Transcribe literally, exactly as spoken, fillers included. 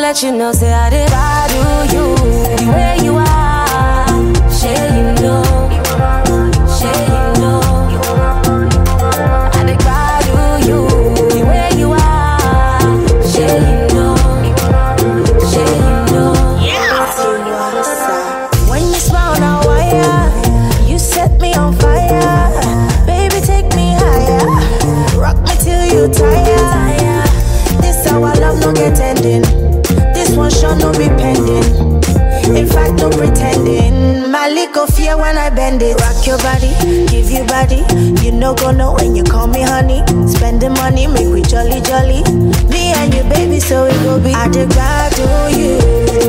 let you know, say I did I do you the way you are. Share you know, share you know. I did I do you the way you are. Share you know, share you know. Yeah. When you smile now, wire, you set me on fire. Baby, take me higher. Rock me till you tire. This our love no get ending. This one sure no be pending. In fact, no pretending. My little fear when I bend it. Rock your body, give you body. You no go know when you call me honey. Spend the money, make we jolly jolly. Me and you, baby, so it go be. I did I do you